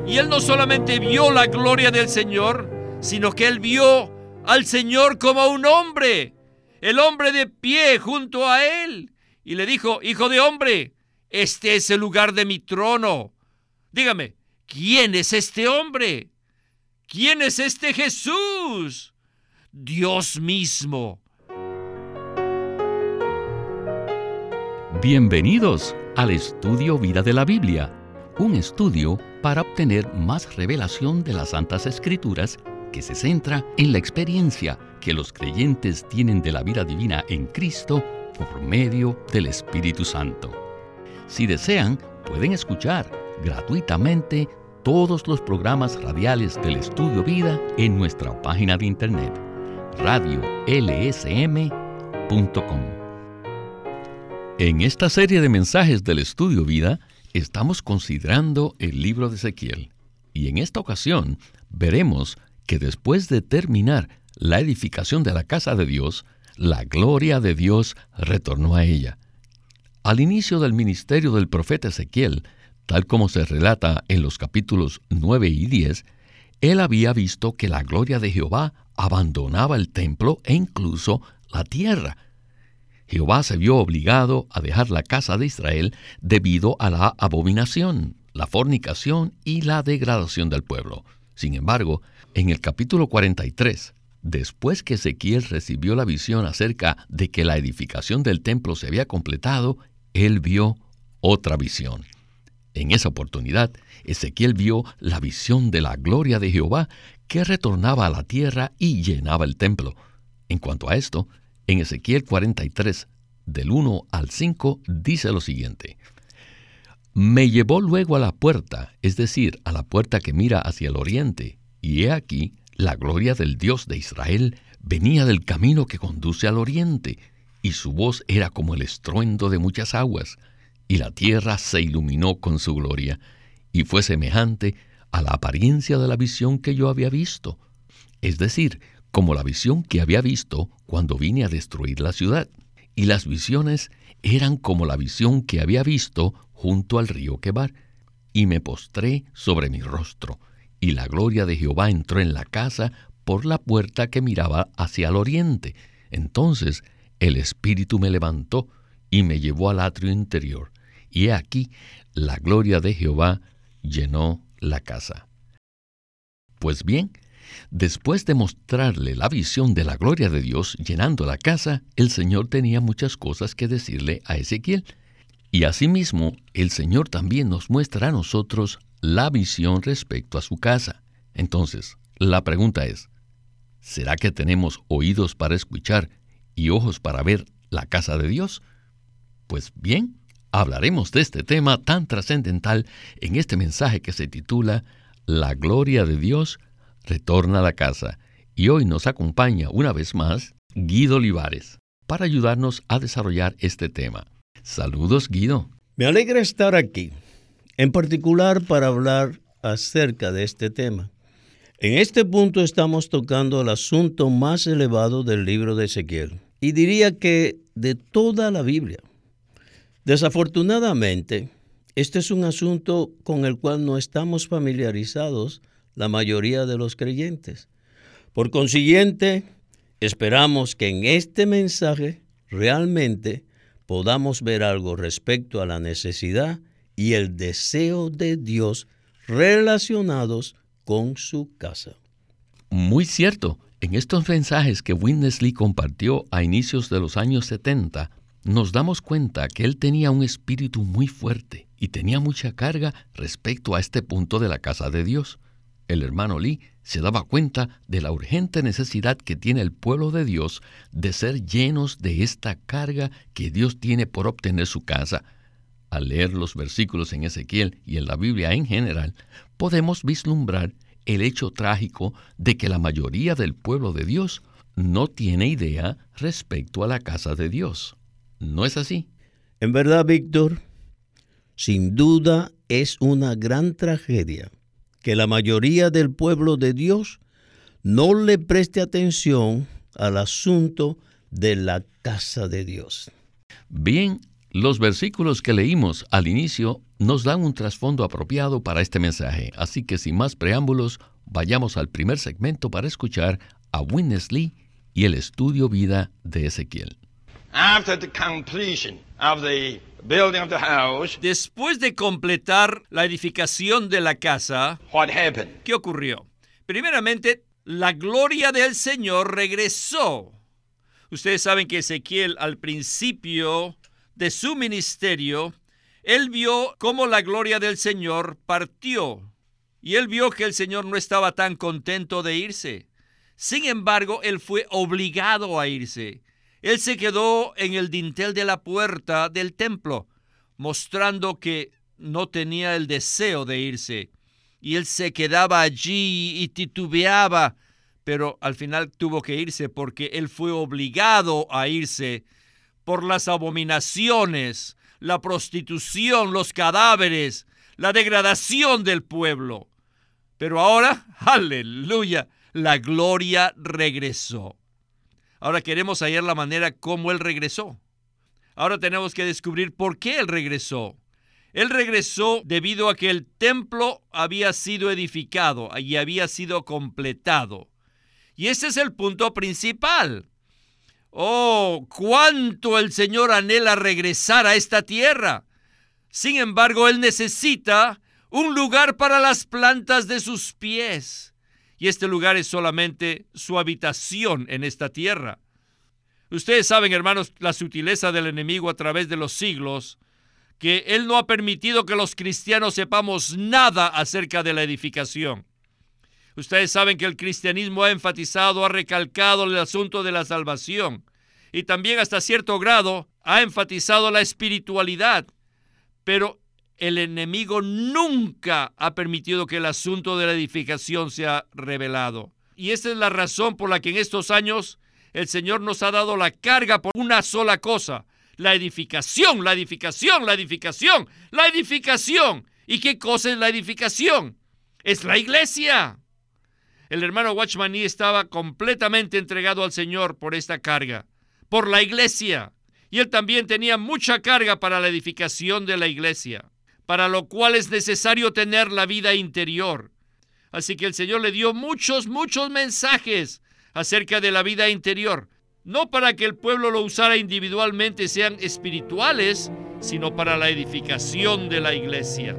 Y él no solamente vio la gloria del Señor, sino que él vio al Señor como un hombre, el hombre de pie junto a él. Y le dijo: hijo de hombre, este es el lugar de mi trono. Dígame, ¿quién es este hombre? ¿Quién es este Jesús? Dios mismo. Bienvenidos al Estudio Vida de la Biblia, un estudio para obtener más revelación de las Santas Escrituras que se centra en la experiencia que los creyentes tienen de la vida divina en Cristo por medio del Espíritu Santo. Si desean, pueden escuchar gratuitamente todos los programas radiales del Estudio Vida en nuestra página de internet, radiolsm.com. En esta serie de mensajes del Estudio Vida, estamos considerando el libro de Ezequiel. Y en esta ocasión, veremos que después de terminar la edificación de la casa de Dios, la gloria de Dios retornó a ella. Al inicio del ministerio del profeta Ezequiel, tal como se relata en los capítulos 9 y 10, él había visto que la gloria de Jehová abandonaba el templo e incluso la tierra. Jehová se vio obligado a dejar la casa de Israel debido a la abominación, la fornicación y la degradación del pueblo. Sin embargo, en el capítulo 43, después que Ezequiel recibió la visión acerca de que la edificación del templo se había completado, él vio otra visión. En esa oportunidad, Ezequiel vio la visión de la gloria de Jehová que retornaba a la tierra y llenaba el templo. En cuanto a esto, en Ezequiel 43, del 1 al 5, dice lo siguiente: Me llevó luego a la puerta, es decir, a la puerta que mira hacia el oriente, y he aquí, la gloria del Dios de Israel venía del camino que conduce al oriente, y su voz era como el estruendo de muchas aguas, y la tierra se iluminó con su gloria, y fue semejante a la apariencia de la visión que yo había visto, es decir, como la visión que había visto cuando vine a destruir la ciudad. Y las visiones eran como la visión que había visto junto al río Quebar. Y me postré sobre mi rostro, y la gloria de Jehová entró en la casa por la puerta que miraba hacia el oriente. Entonces el Espíritu me levantó y me llevó al atrio interior, y he aquí, la gloria de Jehová llenó la casa. Pues bien, después de mostrarle la visión de la gloria de Dios llenando la casa, el Señor tenía muchas cosas que decirle a Ezequiel. Y asimismo, el Señor también nos muestra a nosotros la visión respecto a su casa. Entonces, la pregunta es, ¿será que tenemos oídos para escuchar y ojos para ver la casa de Dios? Pues bien, hablaremos de este tema tan trascendental en este mensaje que se titula La gloria de Dios retorna a la casa, y hoy nos acompaña una vez más Guido Olivares para ayudarnos a desarrollar este tema. Saludos, Guido. Me alegra estar aquí, en particular para hablar acerca de este tema. En este punto estamos tocando el asunto más elevado del libro de Ezequiel, y diría que de toda la Biblia. Desafortunadamente, este es un asunto con el cual no estamos familiarizados la mayoría de los creyentes. Por consiguiente, esperamos que en este mensaje realmente podamos ver algo respecto a la necesidad y el deseo de Dios relacionados con su casa. Muy cierto. En estos mensajes que Witness Lee compartió a inicios de los años 70, nos damos cuenta que él tenía un espíritu muy fuerte y tenía mucha carga respecto a este punto de la casa de Dios. El hermano Lee se daba cuenta de la urgente necesidad que tiene el pueblo de Dios de ser llenos de esta carga que Dios tiene por obtener su casa. Al leer los versículos en Ezequiel y en la Biblia en general, podemos vislumbrar el hecho trágico de que la mayoría del pueblo de Dios no tiene idea respecto a la casa de Dios. ¿No es así? En verdad, Víctor, sin duda es una gran tragedia que la mayoría del pueblo de Dios no le preste atención al asunto de la casa de Dios. Bien, Los versículos que leímos al inicio nos dan un trasfondo apropiado para este mensaje, así que sin más preámbulos, vayamos al primer segmento para escuchar a Witness Lee y el estudio vida de Ezequiel. Después de completar la edificación de la casa, ¿qué ocurrió? Primeramente, la gloria del Señor regresó. Ustedes saben que Ezequiel, al principio de su ministerio, él vio cómo la gloria del Señor partió. Y él vio que el Señor no estaba tan contento de irse. Sin embargo, él fue obligado a irse. Él se quedó en el dintel de la puerta del templo, mostrando que no tenía el deseo de irse. Y él se quedaba allí y titubeaba, pero al final tuvo que irse porque él fue obligado a irse por las abominaciones, la prostitución, los cadáveres, la degradación del pueblo. Pero ahora, aleluya, la gloria regresó. Ahora queremos hallar la manera como él regresó. Ahora tenemos que descubrir por qué él regresó. Él regresó debido a que el templo había sido edificado y había sido completado. Y ese es el punto principal. Oh, cuánto el Señor anhela regresar a esta tierra. Sin embargo, Él necesita un lugar para las plantas de sus pies. Y este lugar es solamente su habitación en esta tierra. Ustedes saben, hermanos, la sutileza del enemigo a través de los siglos, que Él no ha permitido que los cristianos sepamos nada acerca de la edificación. Ustedes saben que el cristianismo ha enfatizado, ha recalcado el asunto de la salvación y también hasta cierto grado ha enfatizado la espiritualidad, pero el enemigo nunca ha permitido que el asunto de la edificación sea revelado. Y esta es la razón por la que en estos años el Señor nos ha dado la carga por una sola cosa: la edificación, la edificación, la edificación, la edificación. ¿Y qué cosa es la edificación? Es la iglesia. El hermano Watchman Nee estaba completamente entregado al Señor por esta carga, por la iglesia. Y él también tenía mucha carga para la edificación de la iglesia, para lo cual es necesario tener la vida interior. Así que el Señor le dio muchos mensajes acerca de la vida interior. No para que el pueblo lo usara individualmente, sean espirituales, sino para la edificación de la iglesia.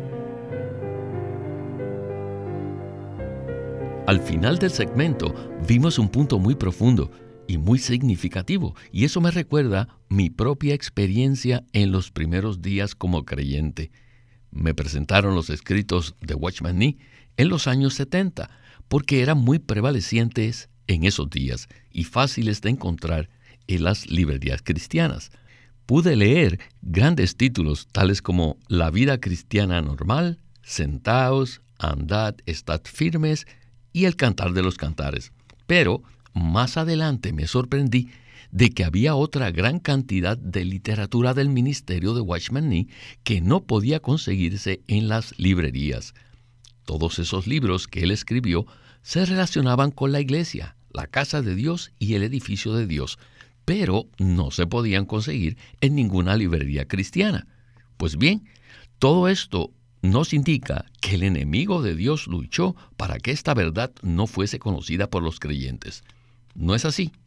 Al final del segmento vimos un punto muy profundo y muy significativo, y eso me recuerda mi propia experiencia en los primeros días como creyente. Me presentaron los escritos de Watchman Nee en los años 70, porque eran muy prevalecientes en esos días y fáciles de encontrar en las librerías cristianas. Pude leer grandes títulos tales como La vida cristiana normal, Sentaos, Andad, Estad firmes y El cantar de los cantares. Pero más adelante me sorprendí de que había otra gran cantidad de literatura del ministerio de Watchman Nee que no podía conseguirse en las librerías. Todos esos libros que él escribió se relacionaban con la iglesia, la casa de Dios y el edificio de Dios, pero no se podían conseguir en ninguna librería cristiana. Pues bien, todo esto nos indica que el enemigo de Dios luchó para que esta verdad no fuese conocida por los creyentes. ¿No es así?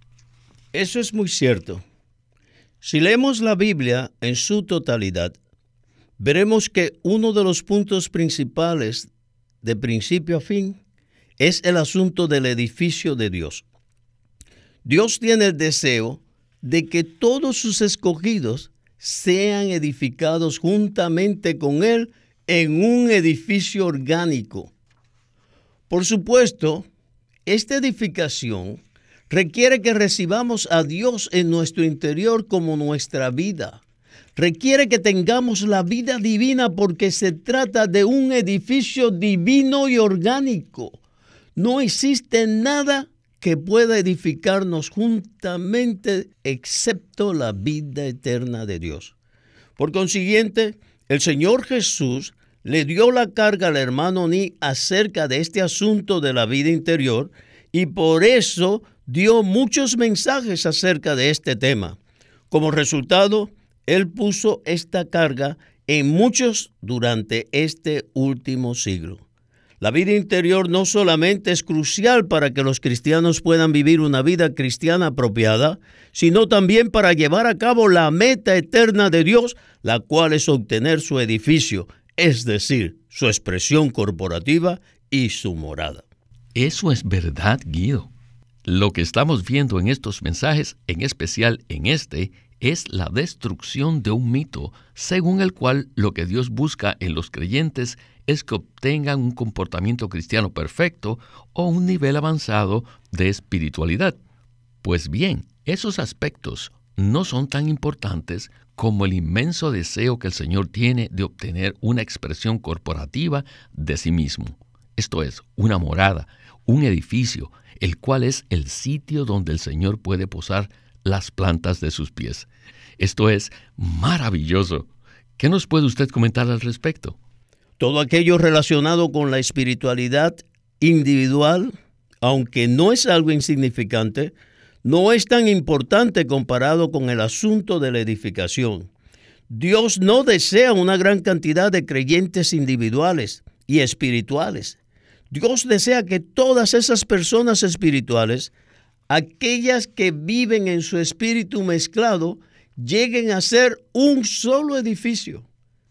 Eso es muy cierto. Si leemos la Biblia en su totalidad, veremos que uno de los puntos principales de principio a fin es el asunto del edificio de Dios. Dios tiene el deseo de que todos sus escogidos sean edificados juntamente con Él en un edificio orgánico. Por supuesto, esta edificación requiere que recibamos a Dios en nuestro interior como nuestra vida. Requiere que tengamos la vida divina porque se trata de un edificio divino y orgánico. No existe nada que pueda edificarnos juntamente excepto la vida eterna de Dios. Por consiguiente, el Señor Jesús le dio la carga al hermano Nee acerca de este asunto de la vida interior y por eso dio muchos mensajes acerca de este tema. Como resultado, Él puso esta carga en muchos durante este último siglo. La vida interior no solamente es crucial para que los cristianos puedan vivir una vida cristiana apropiada, sino también para llevar a cabo la meta eterna de Dios, la cual es obtener su edificio, es decir, su expresión corporativa y su morada. Eso es verdad, Guido. Lo que estamos viendo en estos mensajes, en especial en este, es la destrucción de un mito, según el cual lo que Dios busca en los creyentes es que obtengan un comportamiento cristiano perfecto o un nivel avanzado de espiritualidad. Pues bien, esos aspectos no son tan importantes como el inmenso deseo que el Señor tiene de obtener una expresión corporativa de sí mismo. Esto es, una morada, un edificio, el cual es el sitio donde el Señor puede posar las plantas de sus pies. Esto es maravilloso. ¿Qué nos puede usted comentar al respecto? Todo aquello relacionado con la espiritualidad individual, aunque no es algo insignificante, no es tan importante comparado con el asunto de la edificación. Dios no desea una gran cantidad de creyentes individuales y espirituales. Dios desea que todas esas personas espirituales, aquellas que viven en su espíritu mezclado, lleguen a ser un solo edificio.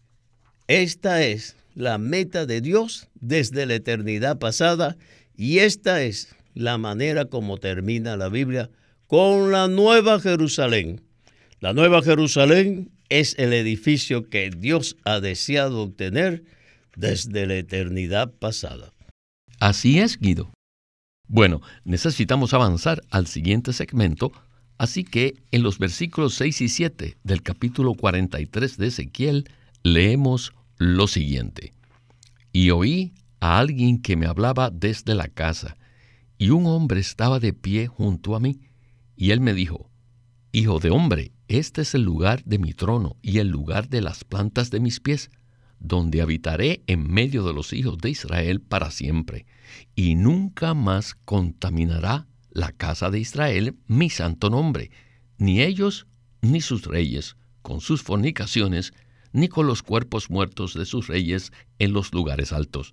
Esta es la meta de Dios desde la eternidad pasada y esta es la manera como termina la Biblia con la Nueva Jerusalén. La Nueva Jerusalén es el edificio que Dios ha deseado obtener desde la eternidad pasada. Así es, Guido. Bueno, necesitamos avanzar al siguiente segmento, así que en los versículos 6 y 7 del capítulo 43 de Ezequiel leemos lo siguiente. Y oí a alguien que me hablaba desde la casa, y un hombre estaba de pie junto a mí, y él me dijo, Hijo de hombre, este es el lugar de mi trono y el lugar de las plantas de mis pies, donde habitaré en medio de los hijos de Israel para siempre, y nunca más contaminará la casa de Israel mi santo nombre, ni ellos ni sus reyes, con sus fornicaciones, ni con los cuerpos muertos de sus reyes en los lugares altos.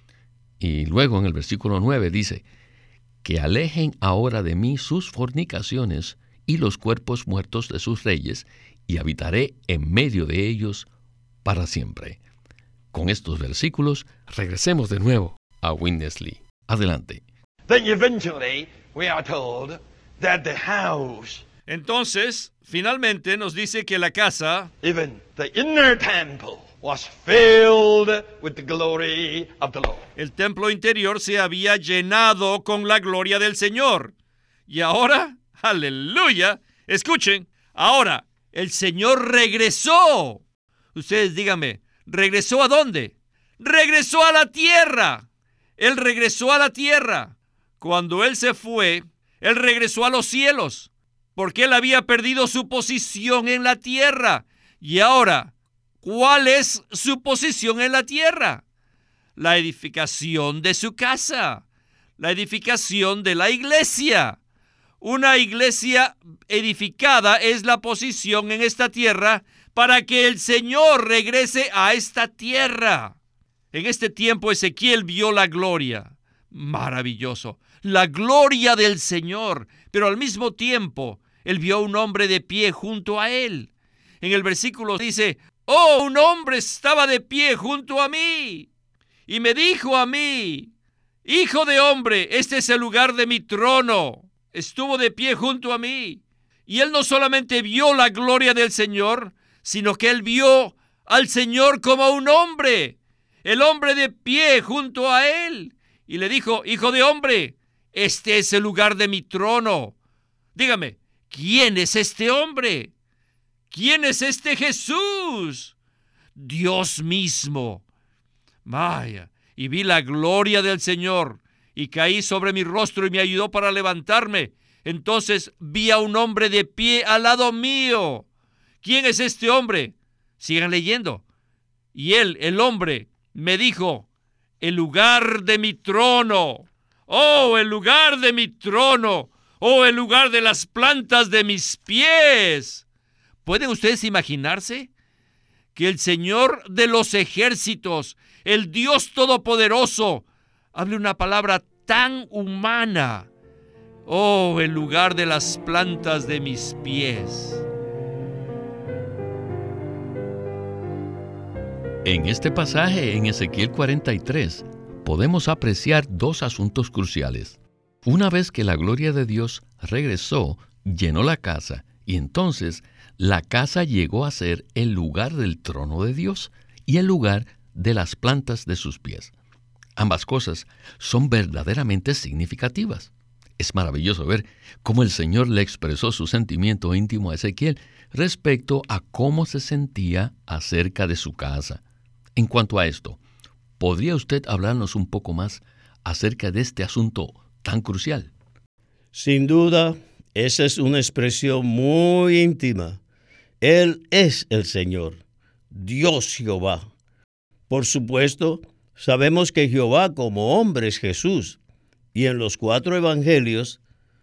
Y luego en el versículo 9 dice, que alejen ahora de mí sus fornicaciones y los cuerpos muertos de sus reyes, y habitaré en medio de ellos para siempre. Con estos versículos, regresemos de nuevo a Witness Lee. Adelante. Then eventually we are told that the house, Entonces, finalmente nos dice que la casa, even the inner temple, was filled with the glory of the Lord. el templo interior, se había llenado con la gloria del Señor. Y ahora, aleluya, escuchen, ahora el Señor regresó. Ustedes díganme, ¿regresó a dónde? Regresó a la tierra. Él regresó a la tierra. Cuando Él se fue, Él regresó a los cielos, porque Él había perdido su posición en la tierra. Y ahora, ¿cuál es su posición en la tierra? La edificación de su casa, la edificación de la iglesia. Una iglesia edificada es la posición en esta tierra para que el Señor regrese a esta tierra. En este tiempo Ezequiel vio la gloria. Maravilloso. La gloria del Señor. Pero al mismo tiempo, él vio a un hombre de pie junto a él. En el versículo dice, ¡Oh, un hombre estaba de pie junto a mí! Y me dijo a mí, Hijo de hombre, este es el lugar de mi trono. Estuvo de pie junto a mí. Y él no solamente vio la gloria del Señor, sino que él vio al Señor como un hombre, el hombre de pie junto a él. Y le dijo, Hijo de hombre, este es el lugar de mi trono. Dígame, ¿quién es este hombre? ¿Quién es este Jesús? Dios mismo. Vaya, y vi la gloria del Señor, y caí sobre mi rostro y me ayudó para levantarme. Entonces vi a un hombre de pie al lado mío. ¿Quién es este hombre? Sigan leyendo. Y él, el hombre, me dijo, el lugar de mi trono. Oh, el lugar de mi trono. Oh, el lugar de las plantas de mis pies. ¿Pueden ustedes imaginarse que el Señor de los ejércitos, el Dios Todopoderoso, hable una palabra tan humana? Oh, el lugar de las plantas de mis pies. En este pasaje, en Ezequiel 43, podemos apreciar dos asuntos cruciales. Una vez que la gloria de Dios regresó, llenó la casa, y entonces la casa llegó a ser el lugar del trono de Dios y el lugar de las plantas de sus pies. Ambas cosas son verdaderamente significativas. Es maravilloso ver cómo el Señor le expresó su sentimiento íntimo a Ezequiel respecto a cómo se sentía acerca de su casa. En cuanto a esto, ¿podría usted hablarnos un poco más acerca de este asunto tan crucial? Sin duda, esa es una expresión muy íntima. Él es el Señor, Dios Jehová. Por supuesto, sabemos que Jehová como hombre es Jesús, y en los 4 evangelios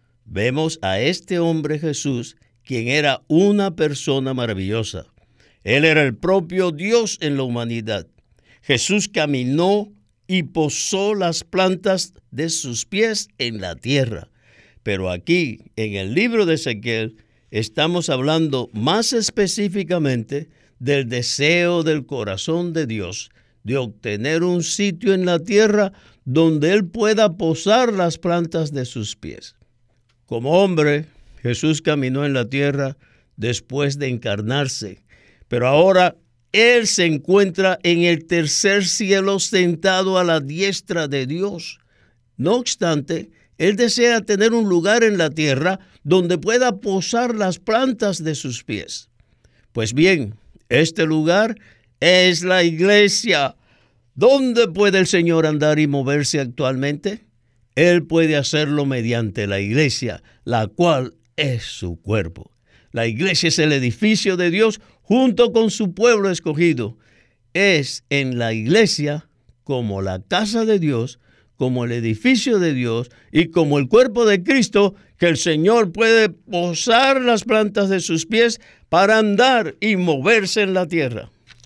vemos a este hombre Jesús, quien era una persona maravillosa. Él era el propio Dios en la humanidad. Jesús caminó y posó las plantas de sus pies en la tierra. Pero aquí, en el libro de Ezequiel, estamos hablando más específicamente del deseo del corazón de Dios de obtener un sitio en la tierra donde Él pueda posar las plantas de sus pies. Como hombre, Jesús caminó en la tierra después de encarnarse, pero ahora Él se encuentra en el tercer cielo sentado a la diestra de Dios. No obstante, Él desea tener un lugar en la tierra donde pueda posar las plantas de sus pies. Pues bien, este lugar es la iglesia. ¿Dónde puede el Señor andar y moverse actualmente? Él puede hacerlo mediante la iglesia, la cual es su cuerpo. La iglesia es el edificio de Dios junto con su pueblo escogido. Es en la iglesia, como la casa de Dios, como el edificio de Dios y como el cuerpo de Cristo, que el Señor puede posar las plantas de sus pies para andar y moverse en la tierra.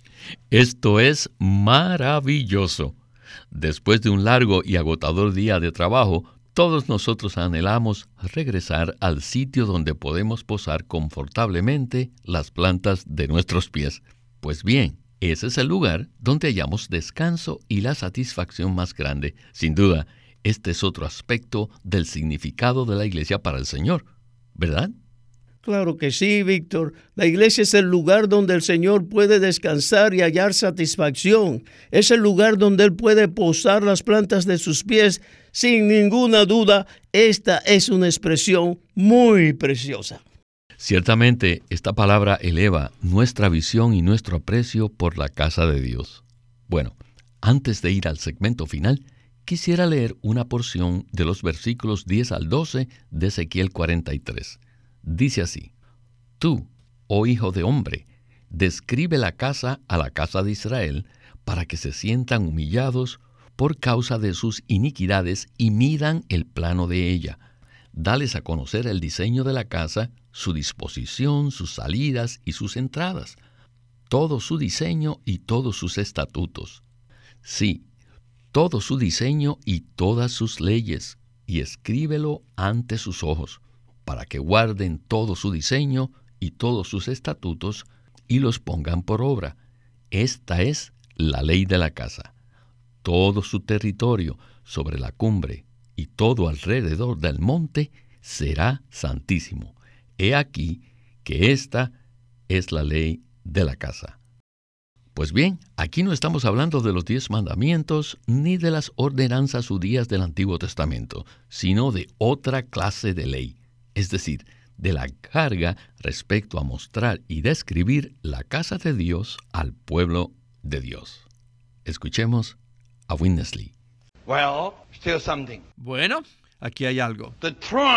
Esto es maravilloso. Después de un largo y agotador día de trabajo, todos nosotros anhelamos regresar al sitio donde podemos posar confortablemente las plantas de nuestros pies. Pues bien, ese es el lugar donde hallamos descanso y la satisfacción más grande. Sin duda, este es otro aspecto del significado de la iglesia para el Señor, ¿verdad? Claro que sí, Víctor. La iglesia es el lugar donde el Señor puede descansar y hallar satisfacción. Es el lugar donde Él puede posar las plantas de sus pies. Sin ninguna duda, esta es una expresión muy preciosa. Ciertamente, esta palabra eleva nuestra visión y nuestro aprecio por la casa de Dios. Bueno, antes de ir al segmento final, quisiera leer una porción de los versículos 10 al 12 de Ezequiel 43. Dice así: Tú, oh hijo de hombre, describe la casa a la casa de Israel, para que se sientan humillados por causa de sus iniquidades y midan el plano de ella. Dales a conocer el diseño de la casa, su disposición, sus salidas y sus entradas, todo su diseño y todos sus estatutos. Sí, todo su diseño y todas sus leyes, y escríbelo ante sus ojos, para que guarden todo su diseño y todos sus estatutos y los pongan por obra. Esta es la ley de la casa. Todo su territorio sobre la cumbre y todo alrededor del monte será santísimo. He aquí que esta es la ley de la casa. Pues bien, aquí no estamos hablando de los 10 mandamientos ni de las ordenanzas judías del Antiguo Testamento, sino de otra clase de ley, es decir, de la carga respecto a mostrar y describir la casa de Dios al pueblo de Dios. Escuchemos a Witness Lee. Well, still something. Bueno, aquí hay algo. The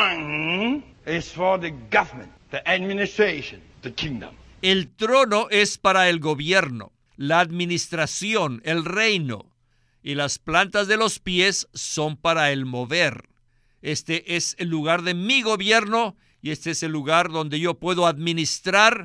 throne is for the government, the administration, the kingdom. El trono es para el gobierno, la administración, el reino, y las plantas de los pies son para el mover. Este es el lugar de mi gobierno y este es el lugar donde yo puedo administrar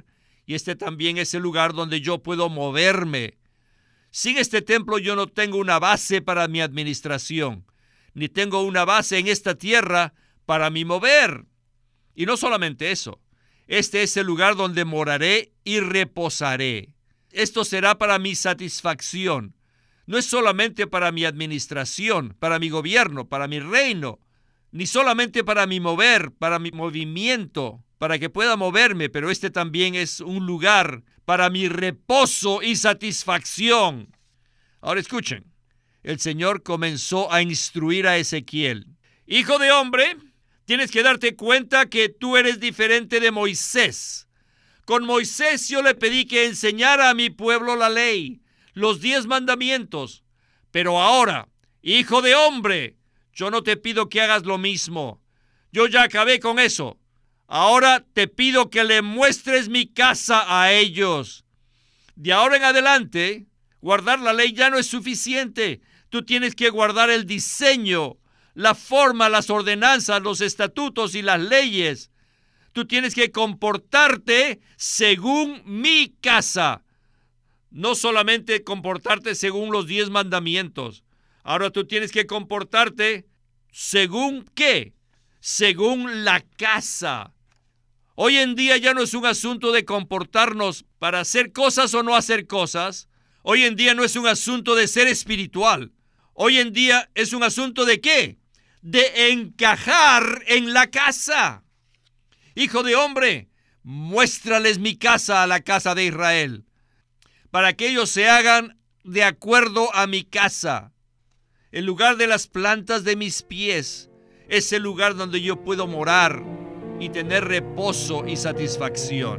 y este también es el lugar donde yo puedo moverme. Sin este templo yo no tengo una base para mi administración, ni tengo una base en esta tierra para mi mover. Y no solamente eso, este es el lugar donde moraré y reposaré. Esto será para mi satisfacción. No es solamente para mi administración, para mi gobierno, para mi reino, ni solamente para mi mover, para mi movimiento, para que pueda moverme, pero este también es un lugar para mi reposo y satisfacción. Ahora escuchen, el Señor comenzó a instruir a Ezequiel. Hijo de hombre, tienes que darte cuenta que tú eres diferente de Moisés. Con Moisés yo le pedí que enseñara a mi pueblo la ley, los 10 mandamientos. Pero ahora, hijo de hombre, yo no te pido que hagas lo mismo. Yo ya acabé con eso. Ahora te pido que le muestres mi casa a ellos. De ahora en adelante, guardar la ley ya no es suficiente. Tú tienes que guardar el diseño, la forma, las ordenanzas, los estatutos y las leyes. Tú tienes que comportarte según mi casa. No solamente comportarte según los 10 mandamientos. Ahora tú tienes que comportarte según ¿qué? Según la casa. Hoy en día ya no es un asunto de comportarnos para hacer cosas o no hacer cosas. Hoy en día no es un asunto de ser espiritual. Hoy en día es un asunto de ¿qué? De encajar en la casa. Hijo de hombre, muéstrales mi casa a la casa de Israel, para que ellos se hagan de acuerdo a mi casa. El lugar de las plantas de mis pies es el lugar donde yo puedo morar y tener reposo y satisfacción.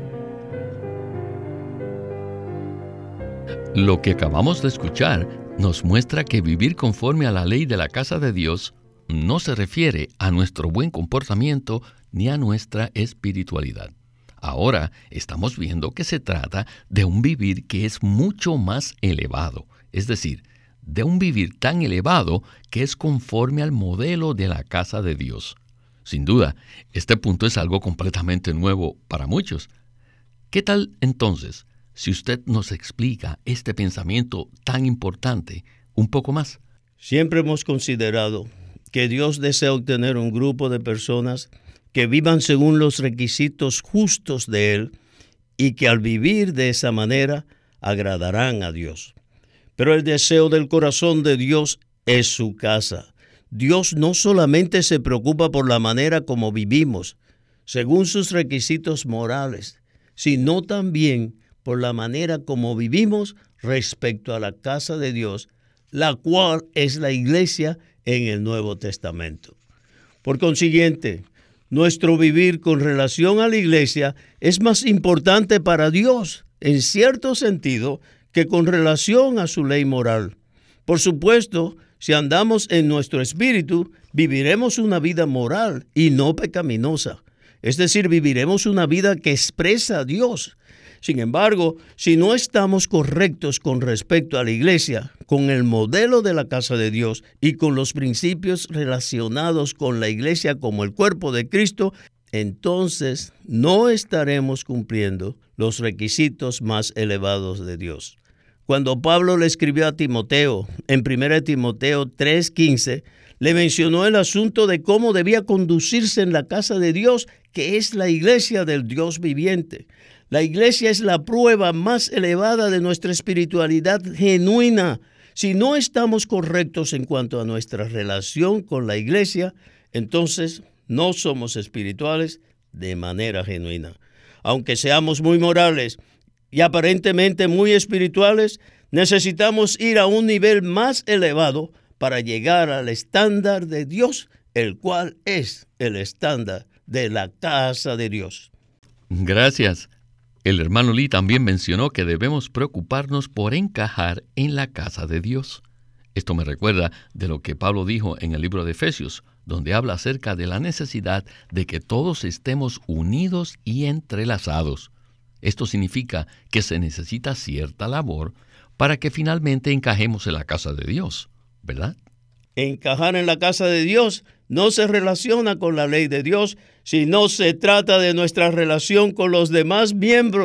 Lo que acabamos de escuchar nos muestra que vivir conforme a la ley de la casa de Dios no se refiere a nuestro buen comportamiento ni a nuestra espiritualidad. Ahora estamos viendo que se trata de un vivir que es mucho más elevado, es decir, de un vivir tan elevado que es conforme al modelo de la casa de Dios. Sin duda, este punto es algo completamente nuevo para muchos. ¿Qué tal entonces si usted nos explica este pensamiento tan importante un poco más? Siempre hemos considerado que Dios desea obtener un grupo de personas que vivan según los requisitos justos de Él y que al vivir de esa manera agradarán a Dios. Pero el deseo del corazón de Dios es su casa. Dios no solamente se preocupa por la manera como vivimos, según sus requisitos morales, sino también por la manera como vivimos respecto a la casa de Dios, la cual es la iglesia en el Nuevo Testamento. Por consiguiente, nuestro vivir con relación a la iglesia es más importante para Dios, en cierto sentido, que con relación a su ley moral. Por supuesto, si andamos en nuestro espíritu, viviremos una vida moral y no pecaminosa. Es decir, viviremos una vida que expresa a Dios. Sin embargo, si no estamos correctos con respecto a la iglesia, con el modelo de la casa de Dios y con los principios relacionados con la iglesia como el cuerpo de Cristo, entonces no estaremos cumpliendo los requisitos más elevados de Dios. Cuando Pablo le escribió a Timoteo, en 1 Timoteo 3:15, le mencionó el asunto de cómo debía conducirse en la casa de Dios, que es la iglesia del Dios viviente. La iglesia es la prueba más elevada de nuestra espiritualidad genuina. Si no estamos correctos en cuanto a nuestra relación con la iglesia, entonces no somos espirituales de manera genuina. Aunque seamos muy morales y aparentemente muy espirituales, necesitamos ir a un nivel más elevado para llegar al estándar de Dios, el cual es el estándar de la casa de Dios. Gracias. El hermano Lee también mencionó que debemos preocuparnos por encajar en la casa de Dios. Esto me recuerda de lo que Pablo dijo en el libro de Efesios, donde habla acerca de la necesidad de que todos estemos unidos y entrelazados. Esto significa que se necesita cierta labor para que finalmente encajemos en la casa de Dios, ¿verdad? Encajar en la casa de Dios no se relaciona con la ley de Dios, sino se trata de nuestra relación con los demás miembros,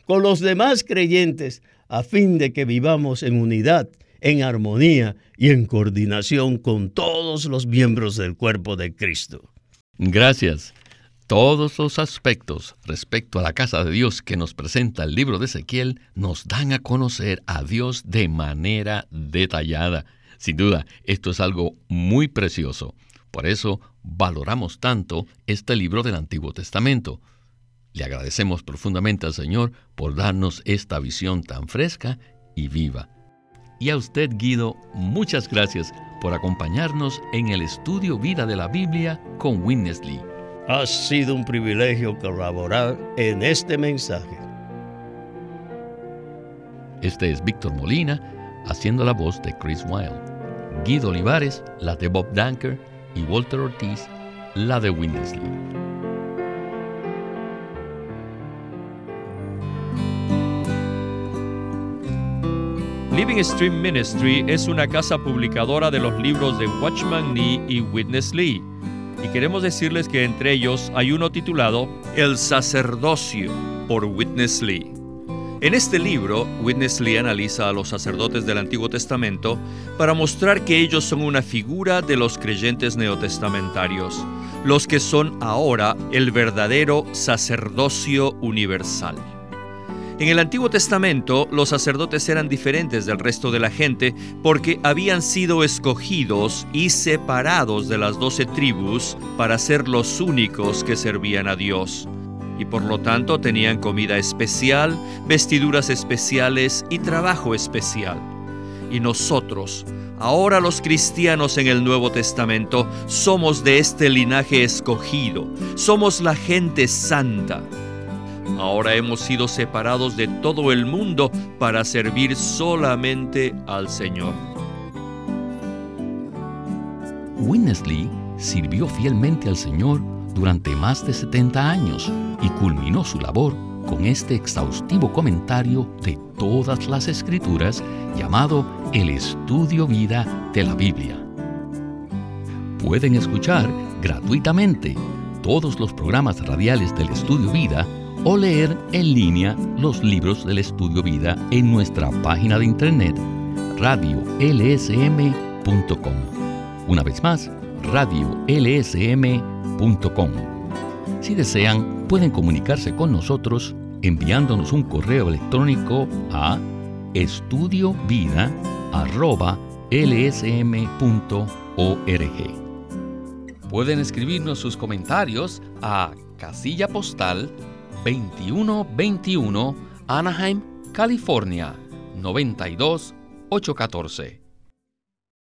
con los demás creyentes a fin de que vivamos en unidad, en armonía y en coordinación con todos los miembros del cuerpo de Cristo. Gracias. Todos los aspectos respecto a la casa de Dios que nos presenta el libro de Ezequiel nos dan a conocer a Dios de manera detallada. Sin duda, esto es algo muy precioso. Por eso valoramos tanto este libro del Antiguo Testamento. Le agradecemos profundamente al Señor por darnos esta visión tan fresca y viva. Y a usted, Guido, muchas gracias por acompañarnos en el estudio Vida de la Biblia con Witness Lee. Ha sido un privilegio colaborar en este mensaje. Este es Víctor Molina, haciendo la voz de Chris Wilde. Guido Olivares, la de Bob Danker, y Walter Ortiz, la de Witness Lee. Living Stream Ministry es una casa publicadora de los libros de Watchman Nee y Witness Lee. Y queremos decirles que entre ellos hay uno titulado El sacerdocio, por Witness Lee. En este libro, Witness Lee analiza a los sacerdotes del Antiguo Testamento para mostrar que ellos son una figura de los creyentes neotestamentarios, los que son ahora el verdadero sacerdocio universal. En el Antiguo Testamento, los sacerdotes eran diferentes del resto de la gente porque habían sido escogidos y separados de las 12 tribus para ser los únicos que servían a Dios. Y por lo tanto tenían comida especial, vestiduras especiales y trabajo especial. Y nosotros, ahora los cristianos en el Nuevo Testamento, somos de este linaje escogido, somos la gente santa. Ahora hemos sido separados de todo el mundo para servir solamente al Señor. Witness Lee sirvió fielmente al Señor durante más de 70 años y culminó su labor con este exhaustivo comentario de todas las Escrituras llamado El Estudio Vida de la Biblia. Pueden escuchar gratuitamente todos los programas radiales del Estudio Vida o leer en línea los libros del Estudio Vida en nuestra página de internet radiolsm.com. Una vez más, radiolsm.com. Si desean, pueden comunicarse con nosotros enviándonos un correo electrónico a estudiovida@lsm.org. Pueden escribirnos sus comentarios a casilla postal 2121, Anaheim, California, 92814.